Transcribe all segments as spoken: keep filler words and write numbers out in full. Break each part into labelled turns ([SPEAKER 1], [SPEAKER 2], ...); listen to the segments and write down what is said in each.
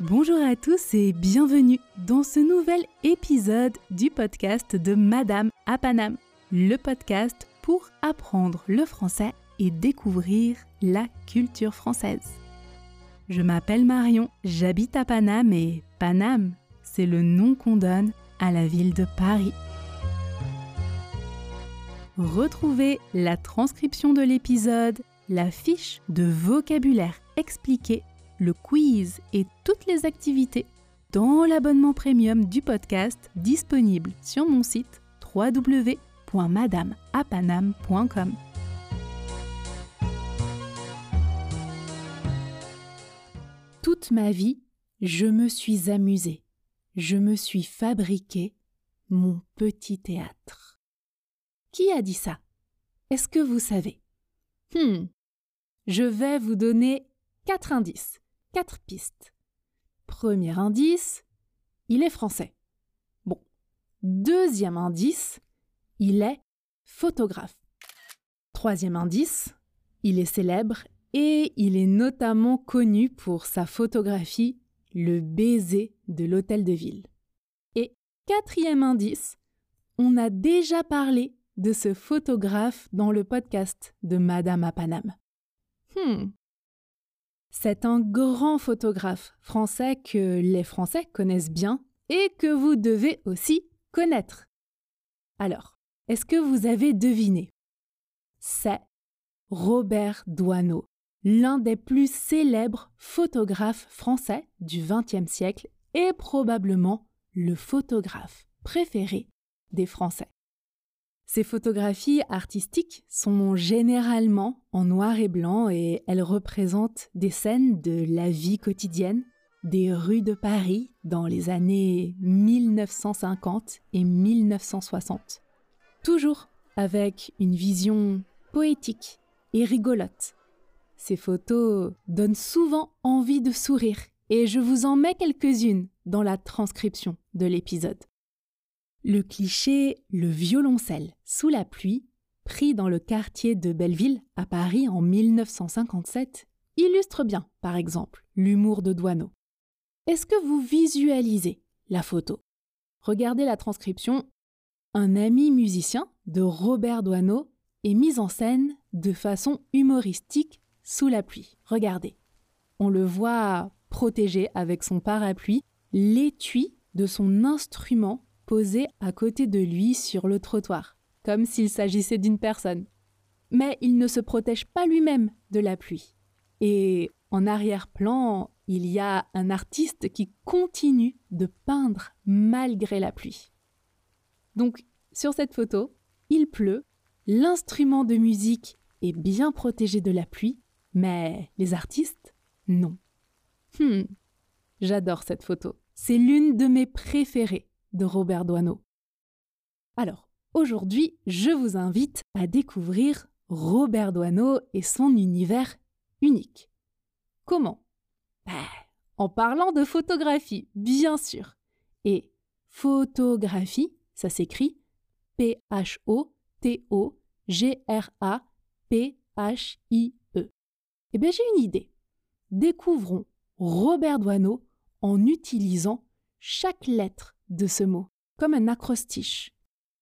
[SPEAKER 1] Bonjour à tous et bienvenue dans ce nouvel épisode du podcast de Madame à Paname, le podcast pour apprendre le français et découvrir la culture française. Je m'appelle Marion, j'habite à Paname et Paname, c'est le nom qu'on donne à la ville de Paris. Retrouvez la transcription de l'épisode, la fiche de vocabulaire expliquée, le quiz et toutes les activités dans l'abonnement premium du podcast disponible sur mon site w w w point madame à paname point com. Toute ma vie, je me suis amusée. Je me suis fabriqué mon petit théâtre. Qui a dit ça? Est-ce que vous savez? Hmm. Je vais vous donner quatre indices, quatre pistes. Premier indice, il est français. Bon. Deuxième indice, il est photographe. Troisième indice, il est célèbre et il est notamment connu pour sa photographie « Le baiser de l'hôtel de ville ». Et quatrième indice, on a déjà parlé de ce photographe dans le podcast de Madame à Paname. Hmm. C'est un grand photographe français que les Français connaissent bien et que vous devez aussi connaître. Alors, est-ce que vous avez deviné? C'est Robert Doisneau, l'un des plus célèbres photographes français du vingtième siècle et probablement le photographe préféré des Français. Ces photographies artistiques sont généralement en noir et blanc et elles représentent des scènes de la vie quotidienne, des rues de Paris dans les années mille neuf cent cinquante et mille neuf cent soixante. Toujours avec une vision poétique et rigolote. Ces photos donnent souvent envie de sourire et je vous en mets quelques-unes dans la transcription de l'épisode. Le cliché « le violoncelle sous la pluie » pris dans le quartier de Belleville à Paris en mille neuf cent cinquante-sept illustre bien, par exemple, l'humour de Doisneau. Est-ce que vous visualisez la photo? Regardez la transcription. Un ami musicien de Robert Doisneau est mis en scène de façon humoristique sous la pluie. Regardez. On le voit protégé avec son parapluie, l'étui de son instrument posé à côté de lui sur le trottoir, comme s'il s'agissait d'une personne. Mais il ne se protège pas lui-même de la pluie. Et en arrière-plan, il y a un artiste qui continue de peindre malgré la pluie. Donc, sur cette photo, il pleut, l'instrument de musique est bien protégé de la pluie, mais les artistes, non. Hmm, j'adore cette photo. C'est l'une de mes préférées de Robert Doisneau. Alors, aujourd'hui, je vous invite à découvrir Robert Doisneau et son univers unique. Comment? Ben, en parlant de photographie, bien sûr. Et photographie, ça s'écrit P H O T O G R A P H I E. Eh bien, j'ai une idée. Découvrons Robert Doisneau en utilisant chaque lettre de ce mot, comme un acrostiche.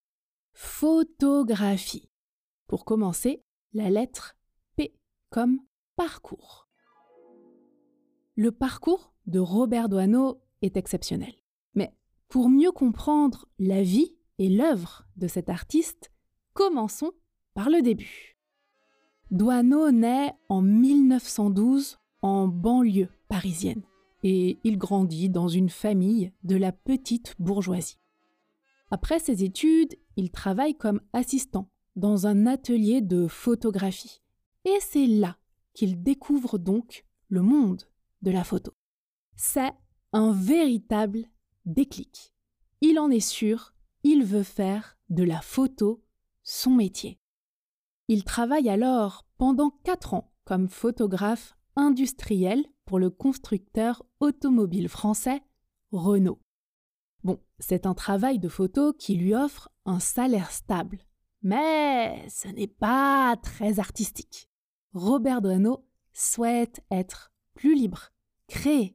[SPEAKER 1] Photographie. Pour commencer, la lettre P, comme parcours. Le parcours de Robert Doisneau est exceptionnel. Mais pour mieux comprendre la vie et l'œuvre de cet artiste, commençons par le début. Doisneau naît en mille neuf cent douze en banlieue parisienne. Et il grandit dans une famille de la petite bourgeoisie. Après ses études, il travaille comme assistant dans un atelier de photographie. Et c'est là qu'il découvre donc le monde de la photo. C'est un véritable déclic. Il en est sûr, il veut faire de la photo son métier. Il travaille alors pendant quatre ans comme photographe industriel pour le constructeur automobile français Renault. Bon, c'est un travail de photo qui lui offre un salaire stable, mais ce n'est pas très artistique. Robert Doisneau souhaite être plus libre, créer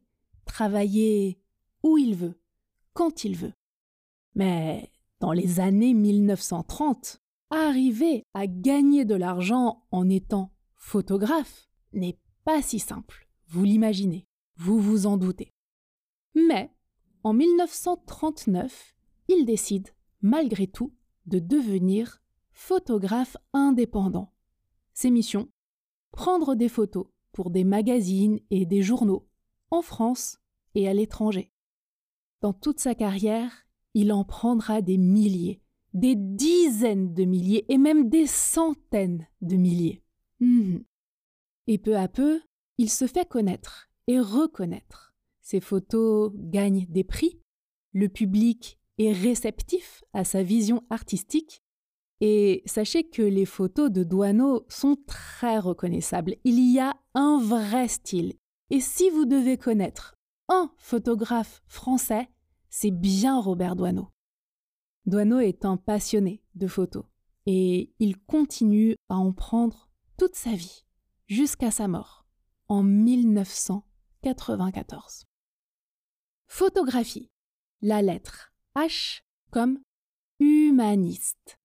[SPEAKER 1] travailler où il veut, quand il veut. Mais dans les années mille neuf cent trente, arriver à gagner de l'argent en étant photographe n'est pas si simple. Vous l'imaginez, vous vous en doutez. Mais en mille neuf cent trente-neuf, il décide, malgré tout, de devenir photographe indépendant. Ses missions : prendre des photos pour des magazines et des journaux, en France et à l'étranger. Dans toute sa carrière, il en prendra des milliers, des dizaines de milliers et même des centaines de milliers. Mmh. Et peu à peu, il se fait connaître et reconnaître. Ses photos gagnent des prix, le public est réceptif à sa vision artistique. Et sachez que les photos de Doisneau sont très reconnaissables. Il y a un vrai style. Et si vous devez connaître un photographe français, c'est bien Robert Doisneau. Doisneau est un passionné de photos et il continue à en prendre toute sa vie, jusqu'à sa mort, en mille neuf cent quatre-vingt-quatorze. Photographie, la lettre H comme humaniste.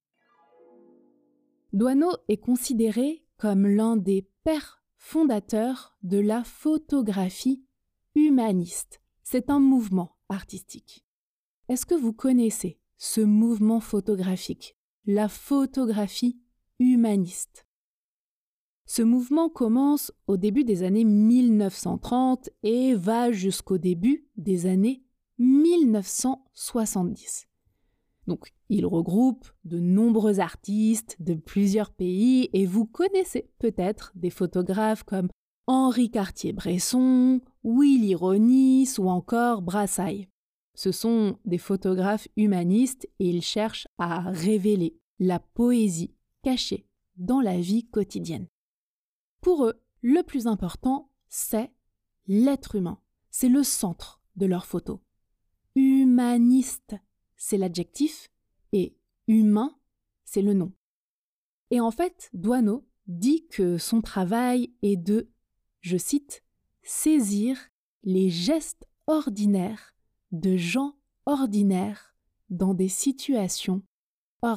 [SPEAKER 1] Doisneau est considéré comme l'un des pères fondateurs de la photographie humaniste. C'est un mouvement artistique. Est-ce que vous connaissez ce mouvement photographique, la photographie humaniste? Ce mouvement commence au début des années mille neuf cent trente et va jusqu'au début des années mille neuf cent soixante-dix. Donc, il regroupe de nombreux artistes de plusieurs pays et vous connaissez peut-être des photographes comme Henri Cartier-Bresson, Willy Ronis ou encore Brassailles. Ce sont des photographes humanistes et ils cherchent à révéler la poésie cachée dans la vie quotidienne. Pour eux, le plus important, c'est l'être humain. C'est le centre de leurs photos. Humaniste, c'est l'adjectif et humain, c'est le nom. Et en fait, Doisneau dit que son travail est de, je cite, « saisir les gestes ordinaires de gens ordinaires dans des situations ordinaires ».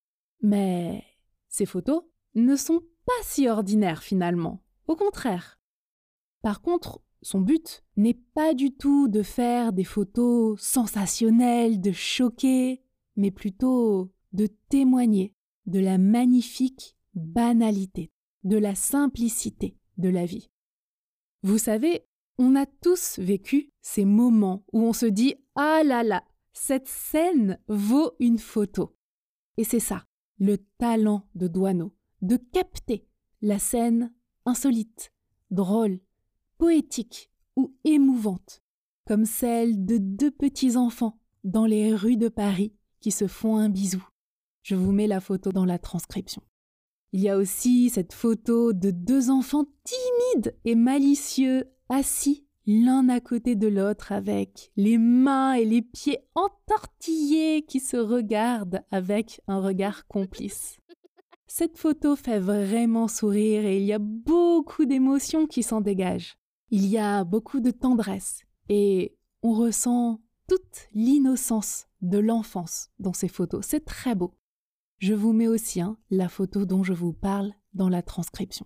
[SPEAKER 1] Mais ces photos ne sont pas si ordinaires finalement, au contraire. Par contre, son but n'est pas du tout de faire des photos sensationnelles, de choquer, mais plutôt de témoigner de la magnifique banalité, de la simplicité de la vie. Vous savez, on a tous vécu ces moments où on se dit « Ah là là, cette scène vaut une photo ». Et c'est ça, le talent de Doisneau, de capter la scène insolite, drôle, poétique ou émouvante, comme celle de deux petits enfants dans les rues de Paris qui se font un bisou. Je vous mets la photo dans la transcription. Il y a aussi cette photo de deux enfants timides et malicieux assis l'un à côté de l'autre avec les mains et les pieds entortillés qui se regardent avec un regard complice. Cette photo fait vraiment sourire et il y a beaucoup d'émotions qui s'en dégagent. Il y a beaucoup de tendresse et on ressent toute l'innocence de l'enfance dans ces photos. C'est très beau. Je vous mets aussi hein, la photo dont je vous parle dans la transcription.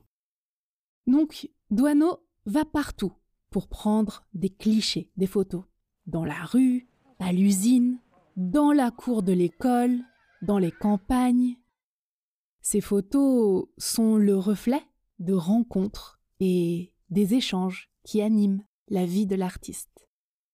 [SPEAKER 1] Donc, Doisneau va partout pour prendre des clichés, des photos. Dans la rue, à l'usine, dans la cour de l'école, dans les campagnes. Ces photos sont le reflet de rencontres et des échanges qui animent la vie de l'artiste.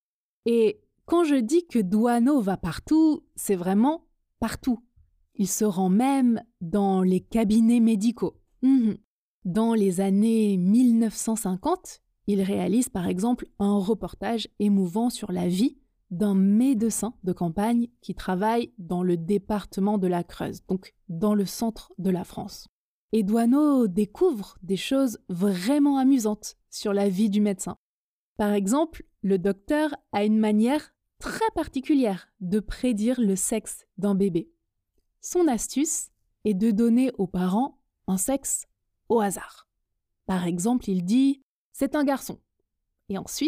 [SPEAKER 1] Et quand je dis que Doisneau va partout, c'est vraiment partout. Il se rend même dans les cabinets médicaux. Mmh. Dans les années mille neuf cent cinquante, il réalise par exemple un reportage émouvant sur la vie d'un médecin de campagne qui travaille dans le département de la Creuse, donc dans le centre de la France. Et Doisneau découvre des choses vraiment amusantes sur la vie du médecin. Par exemple, le docteur a une manière très particulière de prédire le sexe d'un bébé. Son astuce est de donner aux parents un sexe au hasard. Par exemple, il dit « c'est un garçon » et ensuite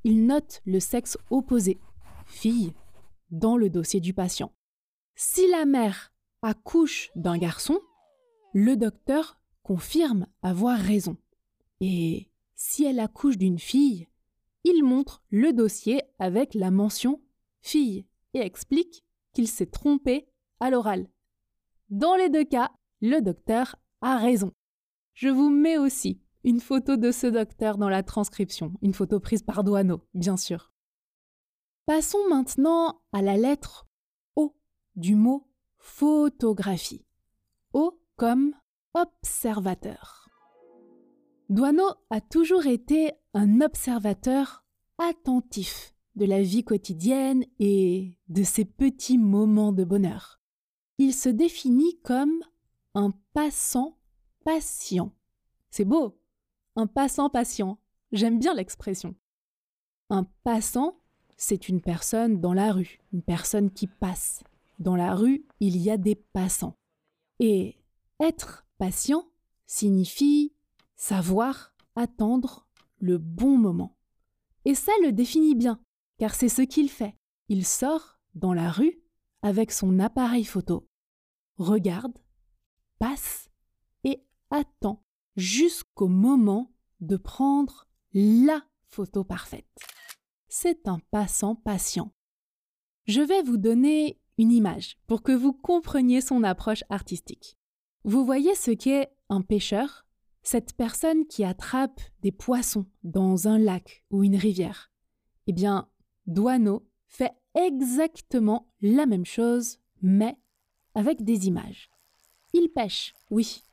[SPEAKER 1] il note le sexe opposé, fille, dans le dossier du patient. Si la mère accouche d'un garçon, le docteur confirme avoir raison. Et si elle accouche d'une fille, il montre le dossier avec la mention « fille » et explique qu'il s'est trompé à l'oral. Dans les deux cas, le docteur a raison. Je vous mets aussi une photo de ce docteur dans la transcription, une photo prise par Doisneau, bien sûr. Passons maintenant à la lettre O du mot photographie. O comme observateur. Doisneau a toujours été un observateur attentif de la vie quotidienne et de ses petits moments de bonheur. Il se définit comme un passant patient. C'est beau, un passant patient. J'aime bien l'expression. Un passant, c'est une personne dans la rue, une personne qui passe. Dans la rue, il y a des passants. Et être patient signifie savoir attendre le bon moment. Et ça le définit bien, car c'est ce qu'il fait. Il sort dans la rue avec son appareil photo, regarde, passe et attend jusqu'au moment de prendre la photo parfaite. C'est un passant patient. Je vais vous donner une image pour que vous compreniez son approche artistique. Vous voyez ce qu'est un pêcheur, cette personne qui attrape des poissons dans un lac ou une rivière. Eh bien, Doisneau fait exactement la même chose, mais avec des images. Il pêche, oui.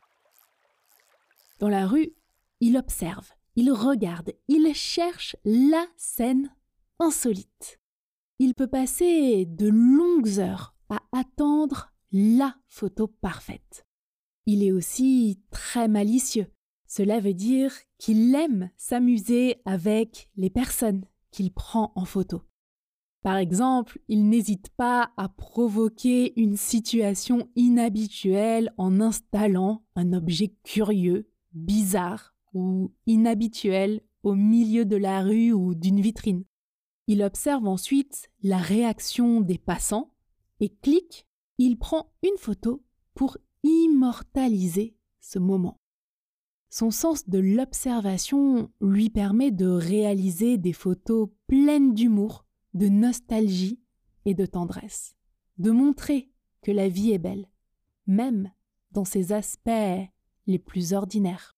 [SPEAKER 1] Dans la rue, il observe, il regarde, il cherche la scène insolite. Il peut passer de longues heures à attendre la photo parfaite. Il est aussi très malicieux. Cela veut dire qu'il aime s'amuser avec les personnes qu'il prend en photo. Par exemple, il n'hésite pas à provoquer une situation inhabituelle en installant un objet curieux, bizarre ou inhabituel au milieu de la rue ou d'une vitrine. Il observe ensuite la réaction des passants et clique, il prend une photo pour immortaliser ce moment. Son sens de l'observation lui permet de réaliser des photos pleines d'humour, de nostalgie et de tendresse, de montrer que la vie est belle, même dans ses aspects les plus ordinaires.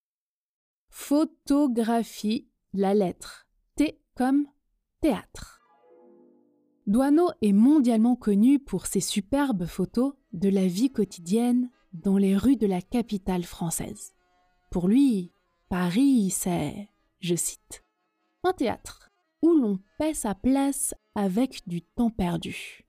[SPEAKER 1] Photographie, la lettre T comme théâtre. Doisneau est mondialement connu pour ses superbes photos de la vie quotidienne dans les rues de la capitale française. Pour lui, Paris, c'est, je cite, un théâtre où l'on paie sa place avec du temps perdu.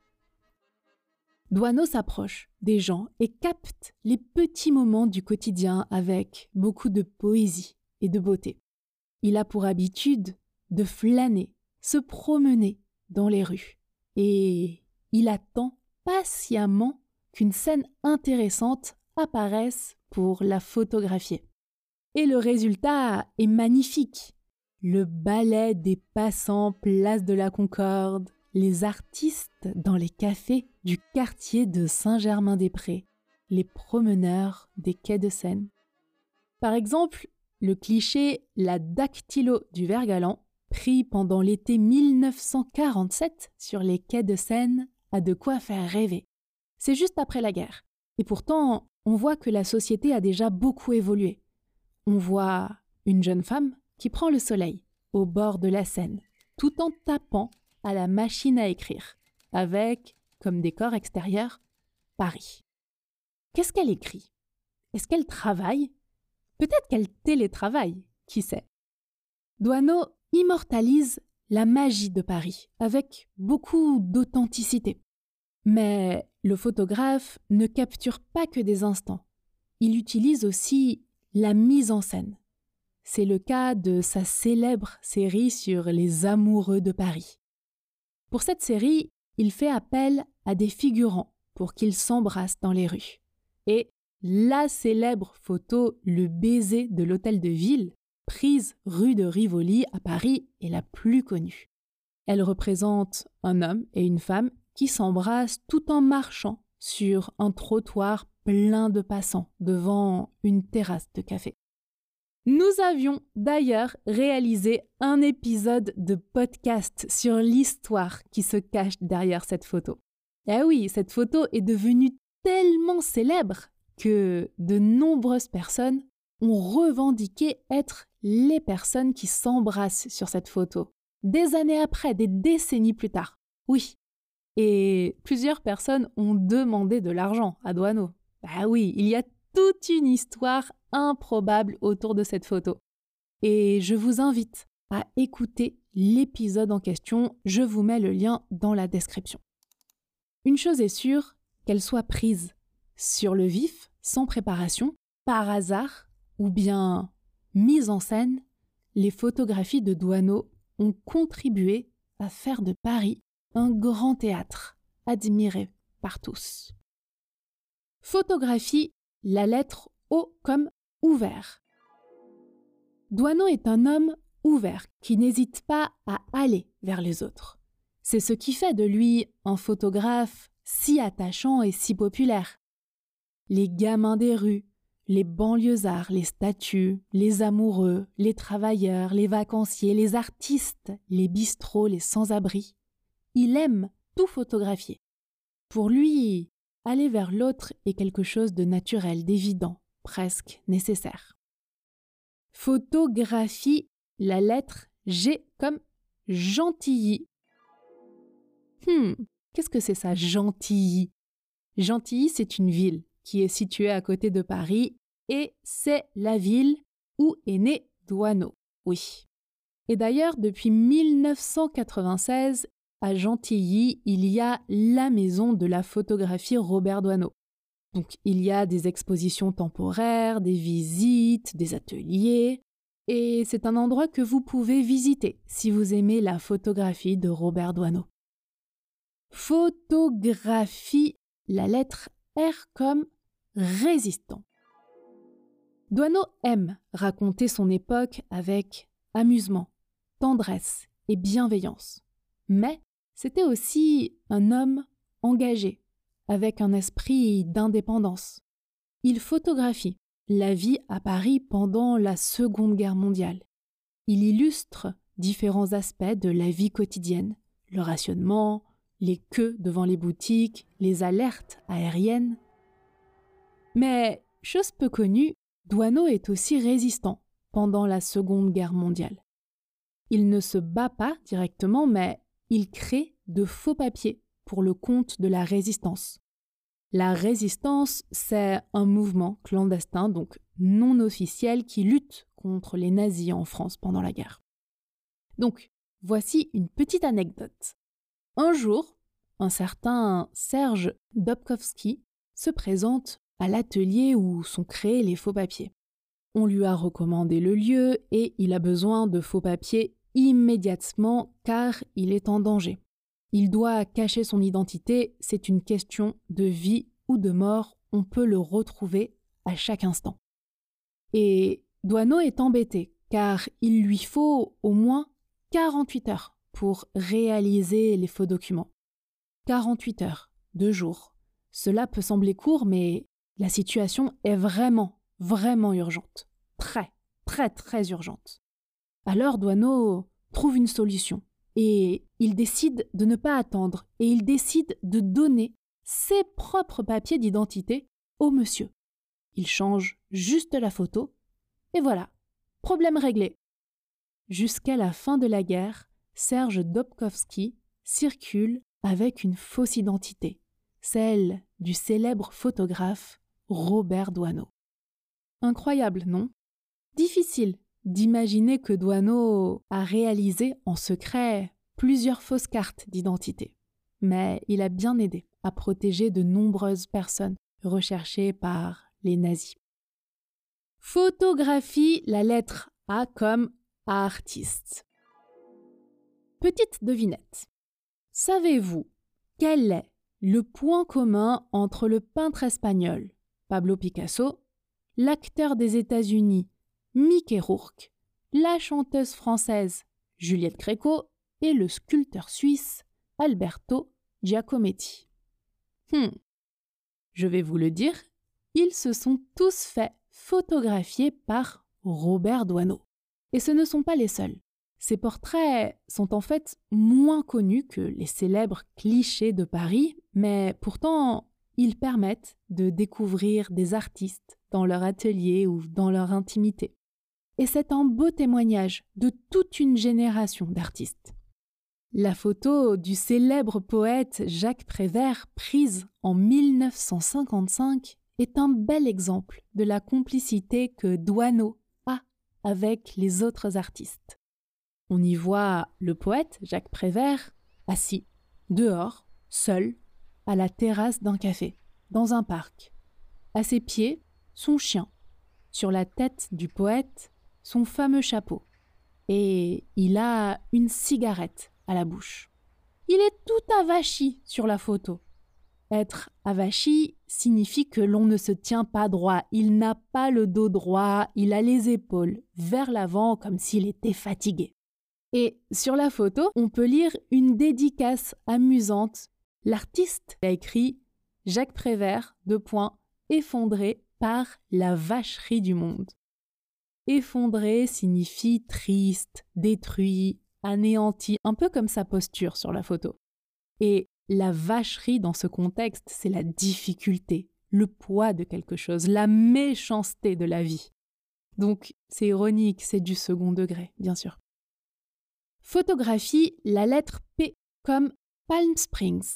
[SPEAKER 1] Doisneau s'approche des gens et capte les petits moments du quotidien avec beaucoup de poésie et de beauté. Il a pour habitude de flâner, se promener dans les rues et il attend patiemment qu'une scène intéressante apparaisse pour la photographier. Et le résultat est magnifique. Le ballet des passants place de la Concorde, les artistes dans les cafés du quartier de Saint-Germain-des-Prés, les promeneurs des quais de Seine. Par exemple, le cliché « La dactylo du Vert-Galant » pris pendant l'été mille neuf cent quarante-sept sur les quais de Seine a de quoi faire rêver. C'est juste après la guerre. Et pourtant, on voit que la société a déjà beaucoup évolué. On voit une jeune femme qui prend le soleil au bord de la Seine, tout en tapant à la machine à écrire, avec, comme décor extérieur, Paris. Qu'est-ce qu'elle écrit? Est-ce qu'elle travaille? Peut-être qu'elle télétravaille, qui sait? Doisneau immortalise la magie de Paris, avec beaucoup d'authenticité. Mais le photographe ne capture pas que des instants. Il utilise aussi la mise en scène. C'est le cas de sa célèbre série sur les amoureux de Paris. Pour cette série, il fait appel à des figurants pour qu'ils s'embrassent dans les rues. Et la célèbre photo « Le baiser de l'hôtel de ville » prise rue de Rivoli à Paris est la plus connue. Elle représente un homme et une femme qui s'embrassent tout en marchant sur un trottoir plein de passants devant une terrasse de café. Nous avions d'ailleurs réalisé un épisode de podcast sur l'histoire qui se cache derrière cette photo. Eh oui, cette photo est devenue tellement célèbre que de nombreuses personnes ont revendiqué être les personnes qui s'embrassent sur cette photo. Des années après, des décennies plus tard. Oui. Et plusieurs personnes ont demandé de l'argent à Doisneau. Bah oui, il y a toute une histoire improbable autour de cette photo. Et je vous invite à écouter l'épisode en question. Je vous mets le lien dans la description. Une chose est sûre, qu'elle soit prise sur le vif, sans préparation, par hasard, ou bien mise en scène, les photographies de Doisneau ont contribué à faire de Paris un grand théâtre, admiré par tous. Photographie, la lettre O comme ouvert. Doisneau est un homme ouvert qui n'hésite pas à aller vers les autres. C'est ce qui fait de lui un photographe si attachant et si populaire. Les gamins des rues, les banlieusards, les statues, les amoureux, les travailleurs, les vacanciers, les artistes, les bistrots, les sans-abri. Il aime tout photographier. Pour lui, aller vers l'autre est quelque chose de naturel, d'évident, presque nécessaire. Photographie, la lettre G comme Gentilly. Hmm, qu'est-ce que c'est ça, Gentilly? Gentilly, c'est une ville qui est située à côté de Paris et c'est la ville où est né Doisneau. Oui. Et d'ailleurs, depuis mille neuf cent quatre-vingt-seize, à Gentilly, il y a la maison de la photographie Robert Doisneau. Donc, il y a des expositions temporaires, des visites, des ateliers. Et c'est un endroit que vous pouvez visiter si vous aimez la photographie de Robert Doisneau. Photographie, la lettre R comme résistant. Doisneau aime raconter son époque avec amusement, tendresse et bienveillance. Mais c'était aussi un homme engagé, avec un esprit d'indépendance. Il photographie la vie à Paris pendant la Seconde Guerre mondiale. Il illustre différents aspects de la vie quotidienne, le rationnement, les queues devant les boutiques, les alertes aériennes. Mais, chose peu connue, Doisneau est aussi résistant pendant la Seconde Guerre mondiale. Il ne se bat pas directement, mais il crée de faux papiers pour le compte de la résistance. La résistance, c'est un mouvement clandestin, donc non officiel, qui lutte contre les nazis en France pendant la guerre. Donc, voici une petite anecdote. Un jour, un certain Serge Dobkowski se présente à l'atelier où sont créés les faux papiers. On lui a recommandé le lieu et il a besoin de faux papiers immédiatement car il est en danger. Il doit cacher son identité, c'est une question de vie ou de mort, on peut le retrouver à chaque instant. Et Doisneau est embêté car il lui faut au moins quarante-huit heures pour réaliser les faux documents. quarante-huit heures, deux jours. Cela peut sembler court, mais la situation est vraiment, vraiment urgente. Très, très, très urgente. Alors Doisneau trouve une solution et il décide de ne pas attendre et il décide de donner ses propres papiers d'identité au monsieur. Il change juste la photo et voilà, problème réglé. Jusqu'à la fin de la guerre, Serge Dobkowski circule avec une fausse identité, celle du célèbre photographe Robert Doisneau. Incroyable, non? Difficile d'imaginer que Doisneau a réalisé en secret plusieurs fausses cartes d'identité. Mais il a bien aidé à protéger de nombreuses personnes recherchées par les nazis. Photographie, la lettre A comme artiste. Petite devinette. Savez-vous quel est le point commun entre le peintre espagnol Pablo Picasso, l'acteur des États-Unis Mickey Rourke la chanteuse française Juliette Gréco et le sculpteur suisse Alberto Giacometti. Hmm. Je vais vous le dire, ils se sont tous fait photographier par Robert Doisneau. Et ce ne sont pas les seuls. Ces portraits sont en fait moins connus que les célèbres clichés de Paris, mais pourtant, ils permettent de découvrir des artistes dans leur atelier ou dans leur intimité. Et c'est un beau témoignage de toute une génération d'artistes. La photo du célèbre poète Jacques Prévert, prise en mille neuf cent cinquante-cinq, est un bel exemple de la complicité que Doisneau a avec les autres artistes. On y voit le poète Jacques Prévert assis, dehors, seul, à la terrasse d'un café, dans un parc. À ses pieds, son chien. Sur la tête du poète, son fameux chapeau. Et il a une cigarette à la bouche. Il est tout avachi sur la photo. Être avachi signifie que l'on ne se tient pas droit. Il n'a pas le dos droit, il a les épaules vers l'avant comme s'il était fatigué. Et sur la photo, on peut lire une dédicace amusante. L'artiste a écrit « Jacques Prévert, deux points, effondré par la vacherie du monde ». Effondré signifie triste, détruit, anéanti, un peu comme sa posture sur la photo. Et la vacherie dans ce contexte, c'est la difficulté, le poids de quelque chose, la méchanceté de la vie. Donc c'est ironique, c'est du second degré, bien sûr. Photographie la lettre P comme Palm Springs.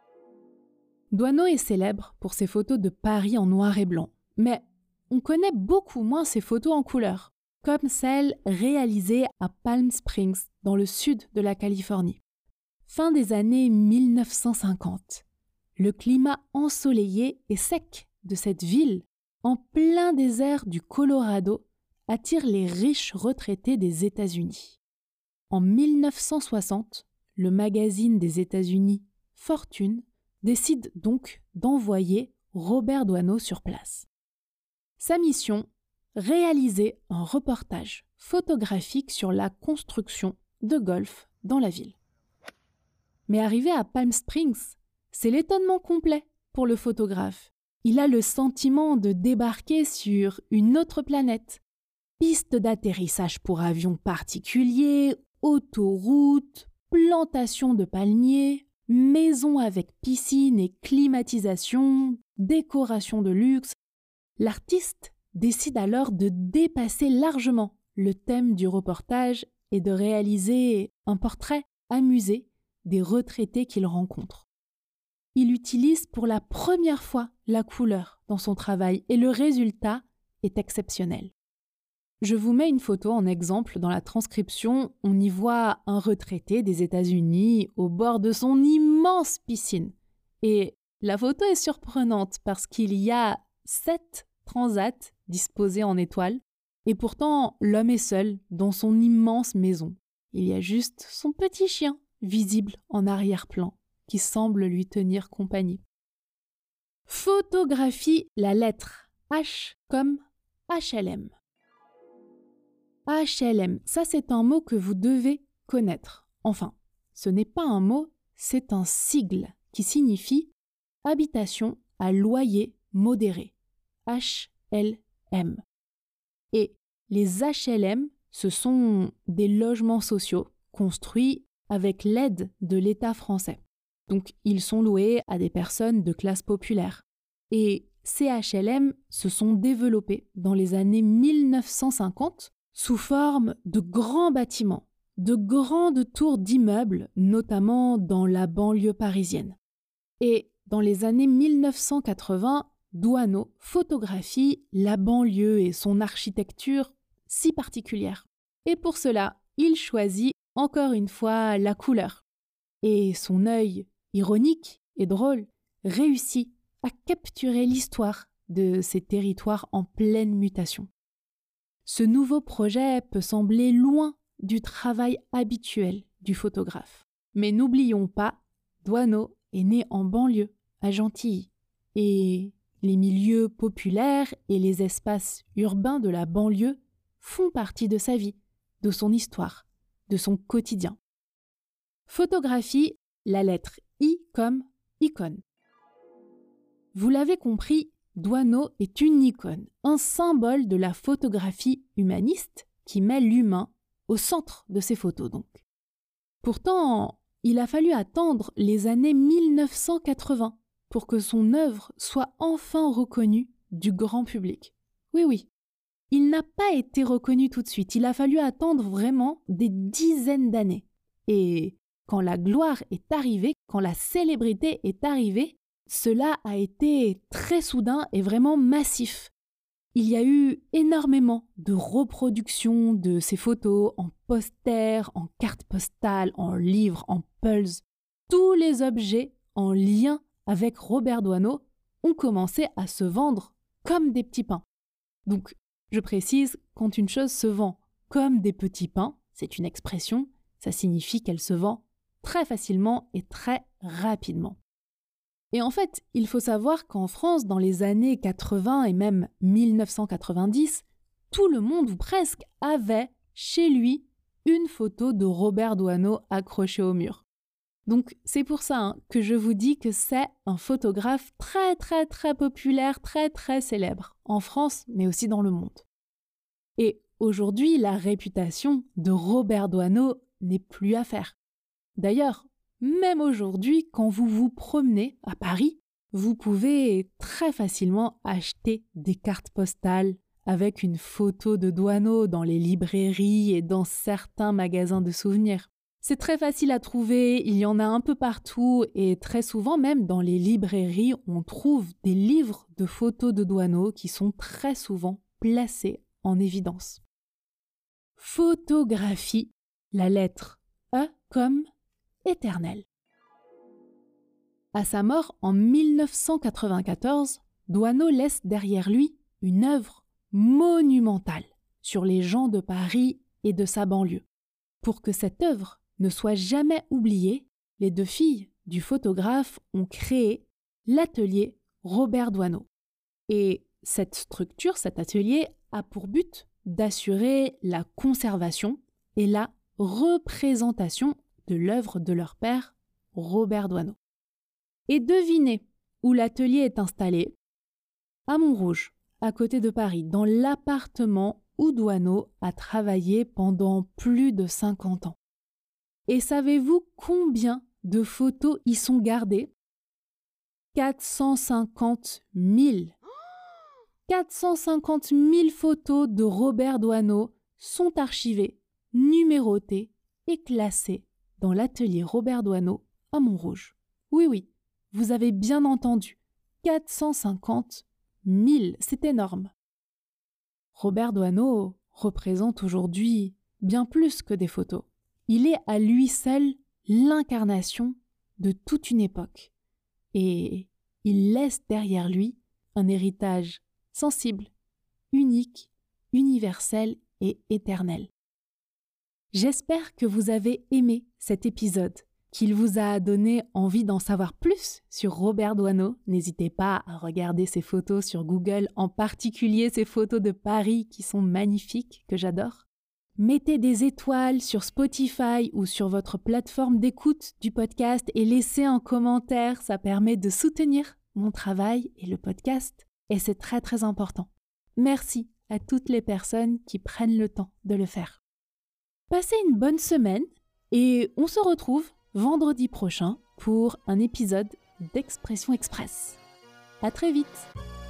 [SPEAKER 1] Doisneau est célèbre pour ses photos de Paris en noir et blanc, mais on connaît beaucoup moins ses photos en couleur, comme celles réalisées à Palm Springs, dans le sud de la Californie. Fin des années mille neuf cent cinquante. Le climat ensoleillé et sec de cette ville, en plein désert du Colorado, attire les riches retraités des États-Unis. En mille neuf cent soixante, le magazine des États-Unis Fortune décide donc d'envoyer Robert Doisneau sur place. Sa mission, réaliser un reportage photographique sur la construction de golf dans la ville. Mais arrivé à Palm Springs, c'est l'étonnement complet pour le photographe. Il a le sentiment de débarquer sur une autre planète. Piste d'atterrissage pour avions particuliers, autoroute, plantation de palmiers, maison avec piscine et climatisation, décoration de luxe. L'artiste décide alors de dépasser largement le thème du reportage et de réaliser un portrait amusé des retraités qu'il rencontre. Il utilise pour la première fois la couleur dans son travail et le résultat est exceptionnel. Je vous mets une photo en exemple dans la transcription. On y voit un retraité des États-Unis au bord de son immense piscine. Et la photo est surprenante parce qu'il y a sept transats disposés en étoiles et pourtant l'homme est seul dans son immense maison. Il y a juste son petit chien visible en arrière-plan qui semble lui tenir compagnie. Photographie la lettre H comme H L M. H L M, ça c'est un mot que vous devez connaître. Enfin, ce n'est pas un mot, c'est un sigle qui signifie habitation à loyer modéré. H L M. Et les H L M, ce sont des logements sociaux construits avec l'aide de l'État français. Donc, ils sont loués à des personnes de classe populaire. Et ces H L M se sont développés dans les années mille neuf cent cinquante sous forme de grands bâtiments, de grandes tours d'immeubles, notamment dans la banlieue parisienne. Et dans les années mille neuf cent quatre-vingts, Doisneau photographie la banlieue et son architecture si particulière. Et pour cela, il choisit encore une fois la couleur. Et son œil ironique et drôle réussit à capturer l'histoire de ces territoires en pleine mutation. Ce nouveau projet peut sembler loin du travail habituel du photographe. Mais n'oublions pas, Doisneau est né en banlieue, à Gentilly. Et les milieux populaires et les espaces urbains de la banlieue font partie de sa vie. de son histoire, de son quotidien. Photographie, la lettre I comme icône. Vous l'avez compris, Doisneau est une icône, un symbole de la photographie humaniste qui met l'humain au centre de ses photos donc. Pourtant, il a fallu attendre les années mille neuf cent quatre-vingts pour que son œuvre soit enfin reconnue du grand public. Oui, oui, il n'a pas été reconnu tout de suite, il a fallu attendre vraiment des dizaines d'années. Et quand la gloire est arrivée, quand la célébrité est arrivée, cela a été très soudain et vraiment massif. Il y a eu énormément de reproductions de ces photos en posters, en cartes postales, en livres, en pulls. Tous les objets en lien avec Robert Doisneau ont commencé à se vendre comme des petits pains. Donc, je précise, quand une chose se vend comme des petits pains, c'est une expression, ça signifie qu'elle se vend très facilement et très rapidement. Et en fait, il faut savoir qu'en France, dans les années quatre-vingts et même mille neuf cent quatre-vingt-dix, tout le monde ou presque avait chez lui une photo de Robert Doisneau accrochée au mur. Donc c'est pour ça hein, que je vous dis que c'est un photographe très très très populaire, très très célèbre, en France mais aussi dans le monde. Et aujourd'hui, la réputation de Robert Doisneau n'est plus à faire. D'ailleurs, même aujourd'hui, quand vous vous promenez à Paris, vous pouvez très facilement acheter des cartes postales avec une photo de Doisneau dans les librairies et dans certains magasins de souvenirs. C'est très facile à trouver, il y en a un peu partout et très souvent même dans les librairies, on trouve des livres de photos de Doisneau qui sont très souvent placés en évidence. Photographie, la lettre E comme éternel. À sa mort en mille neuf cent quatre-vingt-quatorze, Doisneau laisse derrière lui une œuvre monumentale sur les gens de Paris et de sa banlieue. Pour que cette œuvre ne soit jamais oubliée, les deux filles du photographe ont créé l'atelier Robert Doisneau. Et cette structure, cet atelier, a pour but d'assurer la conservation et la représentation de l'œuvre de leur père, Robert Doisneau. Et devinez où l'atelier est installé ? À Montrouge, à côté de Paris, dans l'appartement où Doisneau a travaillé pendant plus de cinquante ans. Et savez-vous combien de photos y sont gardées ? quatre cent cinquante mille. quatre cent cinquante mille photos de Robert Doisneau sont archivées, numérotées et classées dans l'atelier Robert Doisneau à Montrouge. Oui, oui, vous avez bien entendu, quatre cent cinquante mille, c'est énorme. Robert Doisneau représente aujourd'hui bien plus que des photos. Il est à lui seul l'incarnation de toute une époque. Et il laisse derrière lui un héritage sensible, unique, universel et éternel. J'espère que vous avez aimé cet épisode, qu'il vous a donné envie d'en savoir plus sur Robert Doisneau. N'hésitez pas à regarder ses photos sur Google, en particulier ses photos de Paris qui sont magnifiques, que j'adore. Mettez des étoiles sur Spotify ou sur votre plateforme d'écoute du podcast et laissez un commentaire, ça permet de soutenir mon travail et le podcast, et c'est très très important. Merci à toutes les personnes qui prennent le temps de le faire. Passez une bonne semaine et on se retrouve vendredi prochain pour un épisode d'Expression Express. À très vite!